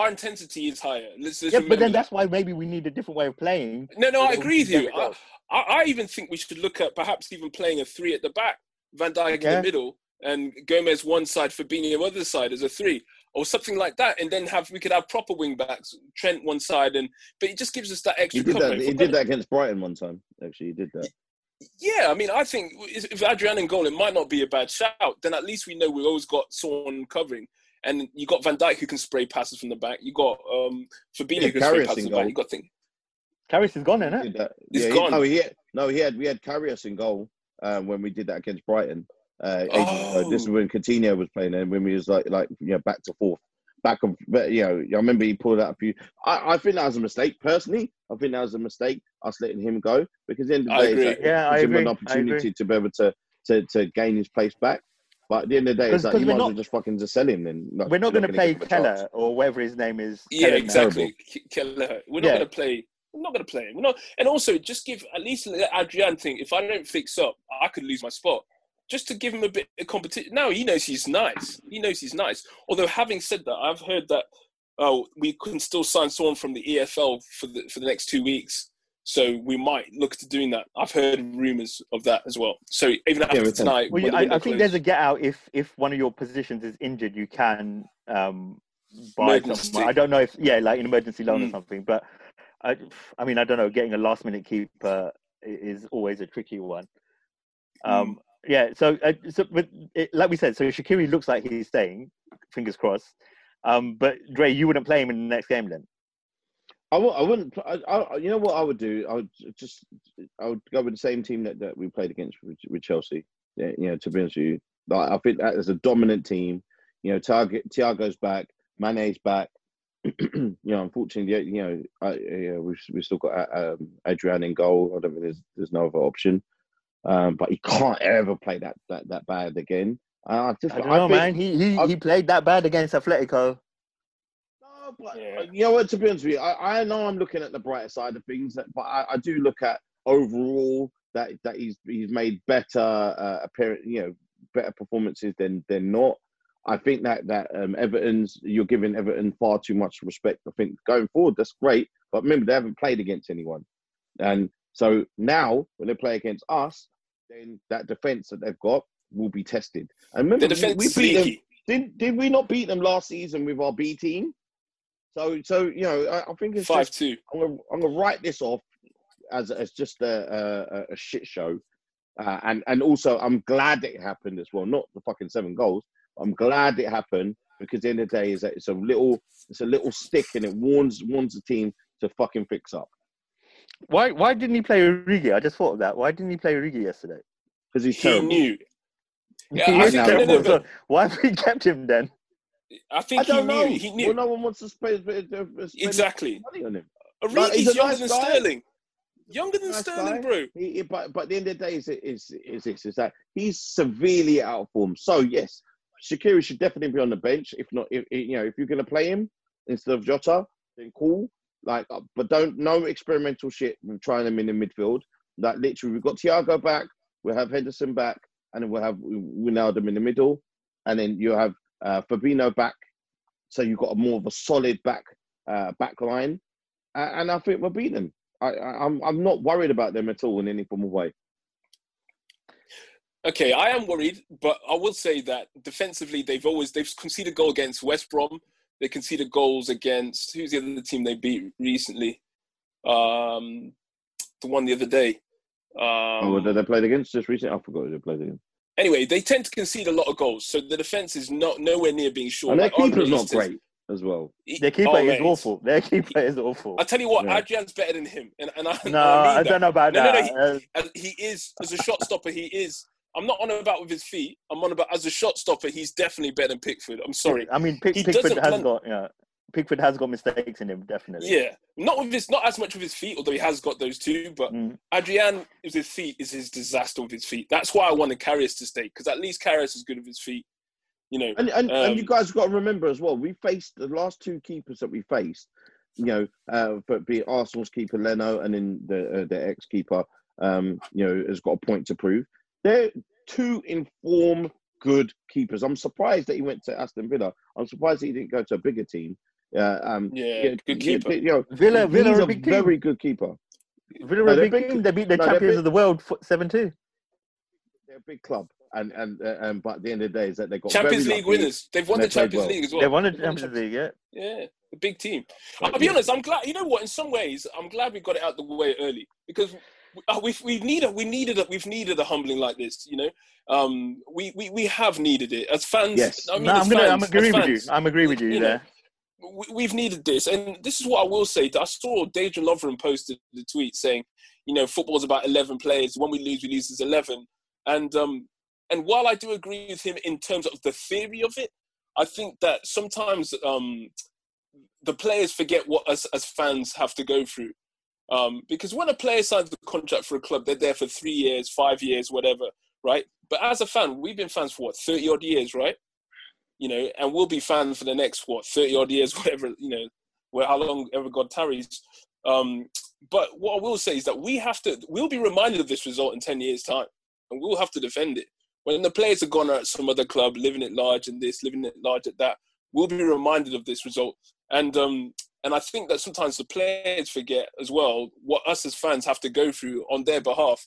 is higher. But then that's why maybe we need a different way of playing. No, I agree with you. I even think we should look at perhaps even playing a three at the back, Van Dijk in the middle, and Gomez one side, Fabinho other side as a three, or something like that, and then we could have proper wing backs, Trent one side, but it just gives us that extra. He did that against Brighton one time. Actually, he did that. Yeah, I mean, I think if Adrian in goal, it might not be a bad shout. Then at least we know we've always got someone covering, and you got Van Dijk who can spray passes from the back. You got Fabinho who can spray passes from the back. You got Karius is gone, isn't it? He's gone. We had Karius in goal when we did that against Brighton. This is when Coutinho was playing, and when we was like back to forth, I remember he pulled out a few. I think that was a mistake. Personally, I think that was a mistake, us letting him go, because at the end of the day, it gives him an opportunity to be able to gain his place back. But at the end of the day, it's like you might as well just fucking sell him. Then we're not going to play Keller or whatever his name is. Yeah, exactly. Keller. We're not going to play. I'm not going to play him. We're not, and also just give at least let Adrian think. If I don't fix up, I could lose my spot. Just to give him a bit of competition. Now he knows he's nice. Although having said that, I've heard that we can still sign someone from the EFL for the next 2 weeks. So we might look to doing that. I've heard rumours of that as well. So even after tonight, I think there's a get out if one of your positions is injured, you can buy someone. I don't know if like an emergency loan or something. But I mean, I don't know. Getting a last minute keeper is always a tricky one. But like we said, so Shaqiri looks like he's staying. Fingers crossed. But Dre, you wouldn't play him in the next game then? I wouldn't. You know what I would do? I would go with the same team that we played against with Chelsea. Yeah, to be honest with you, I think that is a dominant team. Thiago's back, Mane's back. Unfortunately, we've still got Adrian in goal. I don't think there's no other option. But he can't ever play that bad again. I don't know, man. He played that bad against Atletico. No, but you know what? To be honest with you, I know I'm looking at the brighter side of things, but I do look at overall that he's made better better performances than not. I think that you're giving Everton far too much respect. I think going forward, that's great, but remember they haven't played against anyone, and so now when they play against us, then that defense that they've got will be tested. And remember, the defense we beat them. Did we not beat them last season with our B team? So I think it's 5-2. I'm gonna write this off as just a shit show, and also I'm glad it happened as well. Not the fucking 7 goals. I'm glad it happened because at the end of the day, it's a little stick and it warns the team to fucking fix up. Why didn't he play Origi? I just thought of that. Why didn't he play Origi yesterday? Because he's terrible. He knew. Yeah, He I is think terrible. but So why have we kept him then? I I think don't know. he knew Well, no one wants to spend exactly. money on him. Origi's He's a younger nice than guy. Sterling. Younger than Nice Sterling, guy. bro. But at the end of the day, is that he's severely out of form. So yes, Shaqiri should definitely be on the bench. If not, if you're going to play him instead of Jota, then cool. Like, but no experimental shit with trying him in the midfield. Like literally, we've got Thiago back, we'll have Henderson back, and then we'll have Wijnaldum in the middle, and then you have Fabinho back. So you've got more of a solid back line, and I think we'll beat them. I'm not worried about them at all in any form of way. Okay, I am worried, but I will say that defensively, they've conceded goal against West Brom. They conceded goals against who's the other team they beat recently? The one the other day. What did they played against just recently? I forgot who they played against. Anyway, they tend to concede a lot of goals, so the defense is nowhere near being sure. And their Like, keeper's not great as well. Their keeper is mate. awful. Their keeper is awful. I tell you what, Yeah. Adrian's better than him, and I No, I mean I don't know about that. He is as a shot stopper. He is. I'm not on about with his feet. I'm on about as a shot stopper. He's definitely better than Pickford. I'm sorry. I mean, Pickford has got mistakes in him, definitely. Yeah, not as much with his feet, although he has got those too. But Adrian with his feet is his disaster with his feet. That's why I wanted Karius to stay, because at least Karius is good with his feet. You know, and you guys got to remember as well. We faced the last two keepers that we faced. But be it Arsenal's keeper Leno and then the ex keeper, has got a point to prove. They're two informed, good keepers. I'm surprised that he went to Aston Villa. I'm surprised that he didn't go to a bigger team. good keeper. Villa he's are a a big team. very good keeper. Villa are a big team. They beat the champions of the world 7-2. They're a big club, and but at the end of the day, is that they got Champions League winners. They've won the Champions League as well. They won the Champions League, yeah. Yeah, a big team. I'll be honest. I'm glad. You know what? In some ways, I'm glad we got it out the way early, because we've needed a humbling like this. You know, we have needed it as fans. Yes. I mean, I'm agreeing with you. I'm agreeing with you there. We've needed this, and this is what I will say. I saw Dejan Lovren posted the tweet saying, football's about 11 players. When we lose as 11. And while I do agree with him in terms of the theory of it, I think that sometimes the players forget what us as fans have to go through. Because when a player signs a contract for a club, they're there for 3 years, 5 years, whatever, right? But as a fan, we've been fans for 30 odd years, right? And we'll be fans for the next 30 odd years, whatever, how long ever God tarries. But what I will say is that we'll be reminded of this result in 10 years' time, and we'll have to defend it. When the players are gone at some other club, living at large and this, living at large at that, we'll be reminded of this result. And I think that sometimes the players forget as well what us as fans have to go through on their behalf,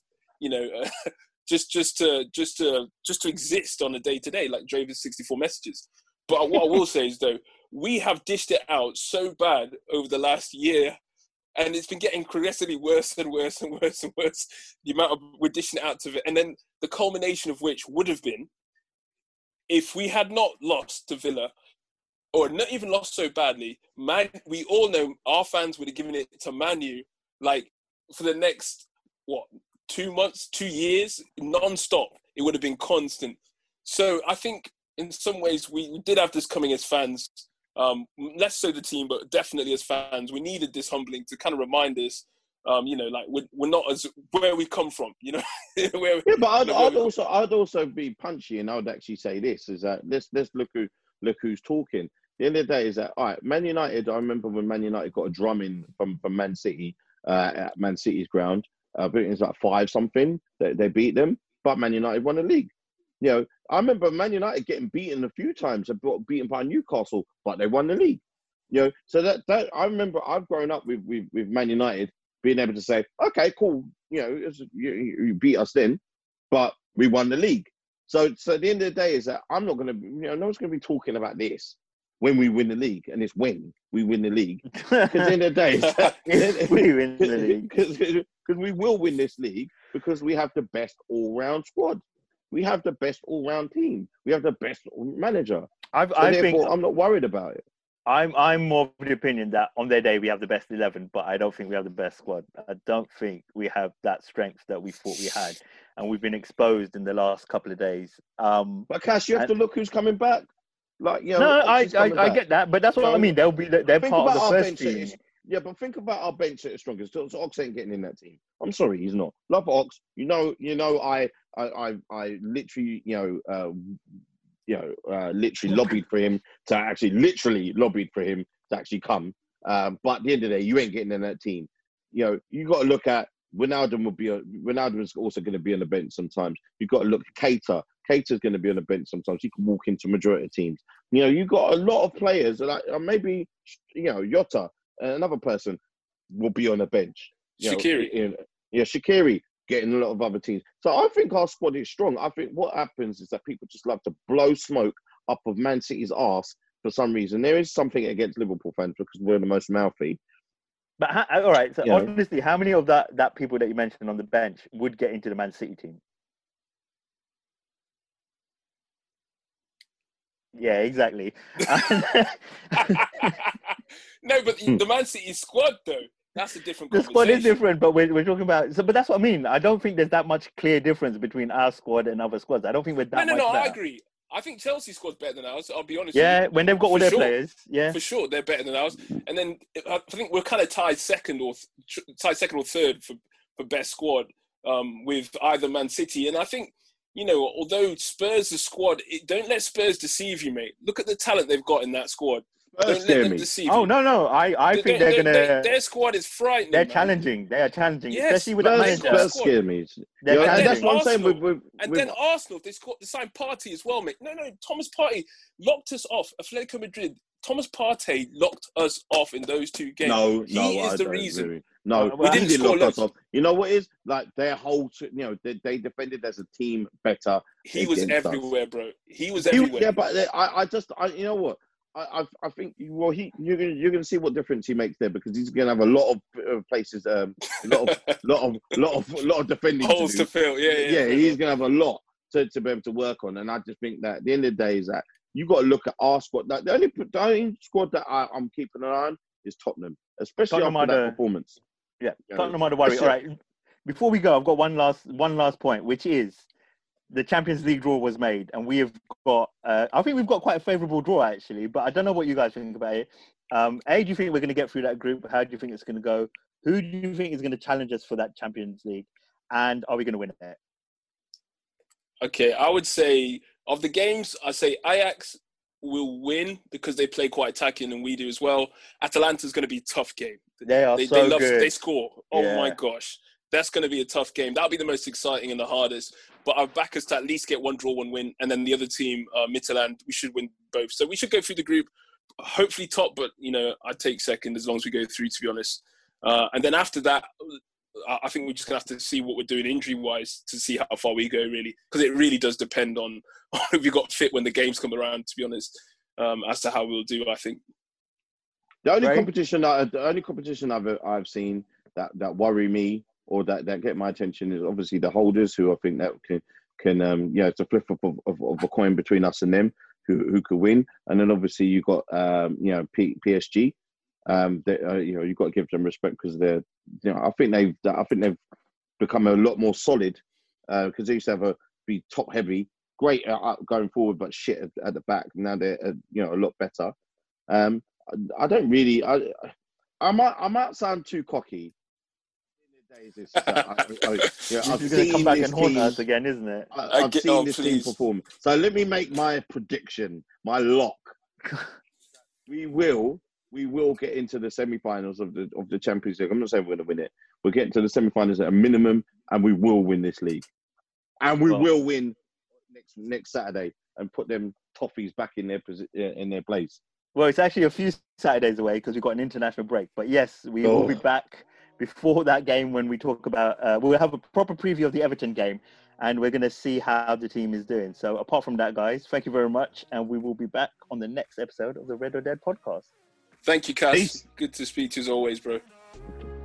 just to exist on a day to day, like Draver's 64 messages. But what I will say is, though, we have dished it out so bad over the last year, and it's been getting progressively worse and worse and worse and worse. The amount of we're dishing it out to it, and then the culmination of which would have been if we had not lost to Villa, or not even lost so badly. We all know our fans would have given it to Man U, like for the next 2 months, 2 years, non-stop. It would have been constant. So I think in some ways we did have this coming as fans. Less so the team, but definitely as fans, we needed this humbling to kind of remind us, we're not as where we come from, Yeah, but I'd also be punchy, and I would actually say this is that let's look who's talking. The end of the day is that, all right, Man United. I remember when Man United got a drumming from Man City at Man City's ground. I think it was like 5-something. They beat them, but Man United won the league. I remember Man United getting beaten a few times and beaten by Newcastle, but they won the league. So that I remember I've grown up with Man United being able to say, okay, cool, you beat us then, but we won the league. So at the end of the day is that I'm not going to, no one's going to be talking about this when we win the league, and it's when we win the league. Because at the end of the day, we win the league. Because we will win this league because we have the best all-round squad. We have the best all-round team. We have the best manager. I think I'm not worried about it. I'm more of the opinion that on their day we have the best 11, but I don't think we have the best squad. I don't think we have that strength that we thought we had. and we've been exposed in the last couple of days. But Cash, you have to look who's coming back. Like, you know, No, Ox is coming I back. get that, but that's what I mean. They're Think part of about the our first bench. That team. is, yeah, but think about our bench that is strongest. So Ox ain't getting in that team. I'm sorry, he's not. Love Ox. You know, I literally, literally lobbied for him to actually, come. But at the end of the day, you ain't getting in that team. You know, you got to look at Ronaldo is also going to be on the bench sometimes. You've got to look at Keita. Keita's going to be on the bench sometimes. He can walk into majority of teams. You know, you've got a lot of players that maybe, Jota, another person will be on the bench. Shaqiri. Shaqiri getting a lot of other teams. So I think our squad is strong. I think what happens is that people just love to blow smoke up of Man City's arse for some reason. There is something against Liverpool fans because we're the most mouthy. But all right, so honestly, how many of that people that you mentioned on the bench would get into the Man City team? Yeah, exactly. No, but the Man City squad, though, that's a different The conversation. squad is different, but we're talking about... but that's what I mean. I don't think there's that much clear difference between our squad and other squads. I don't think we're that much better. I agree. I think Chelsea's squad's better than ours, I'll be honest Yeah, with you. when they've got all their players, For sure, they're better than ours. And then I think we're kind of tied second or third for best squad with either Man City. And I think, although Spurs, the squad, don't let Spurs deceive you, mate. Look at the talent they've got in that squad. Don't let them deceive you. Oh, no. I think they're going to... Their squad is frightening, They're man. challenging. They are challenging, yes, especially with that manager. Spurs scare me. They're challenging. That's what I'm saying. Then Arsenal, they signed Partey as well, mate. No, Thomas Partey locked us off. Atletico Madrid, Thomas Partey locked us off in those two games. He is the reason. Really. No, we didn't score lock us off. You know what it is? Like their whole, they defended as a team better. He was everywhere, bro. He was everywhere. Yeah, but you know what? I think you're gonna see what difference he makes there because he's gonna have a lot of places, a lot of defending holes to fill. Yeah. He's gonna have a lot to be able to work on, and I just think that at the end of the day is that you got to look at our squad. Like, the only squad that I'm keeping an eye on is Tottenham, especially after that performance. Yeah, Tottenham are the worry. All right, before we go, I've got one last point, which is the Champions League draw was made, and we have got. I think we've got quite a favourable draw actually, but I don't know what you guys think about it. A, do you think we're going to get through that group? How do you think it's going to go? Who do you think is going to challenge us for that Champions League? And are we going to win it? Okay, I would say of the games, I say Ajax will win because they play quite attacking and we do as well. Atalanta's going to be a tough game. They love good. They score. Oh my gosh. That's going to be a tough game. That'll be the most exciting and the hardest. But I'll back us to at least get one draw, one win. And then the other team, Midtjylland, we should win both. So we should go through the group, hopefully top, but, I'd take second as long as we go through, to be honest. And then after that, I think we're just going to have to see what we're doing injury-wise to see how far we go, really. Because it really does depend on if we got fit when the games come around, to be honest, as to how we'll do, I think. The only competition I've seen that worry me or that get my attention is obviously the holders, who I think that can it's a flip of a coin between us and them, who could win. And then obviously you got PSG. You've got to give them respect because they're, I think they've become a lot more solid because they used to be top heavy, great going forward, but shit at the back. Now they're a lot better. I don't really. I might sound too cocky. I've seen come back and haunt us again, isn't it? I've seen this team perform. So let me make my prediction, my lock. We will get into the semi-finals of the Champions League. I'm not saying we're going to win it. We'll get into the semi-finals at a minimum, and we will win this league. And we will win next Saturday and put them toffees back in their place. Well, it's actually a few Saturdays away because we've got an international break. But yes, we will be back before that game when we talk about... we'll have a proper preview of the Everton game, and we're going to see how the team is doing. So apart from that, guys, thank you very much, and we will be back on the next episode of the Red or Dead podcast. Thank you, Cass. Peace. Good to speak to you as always, bro.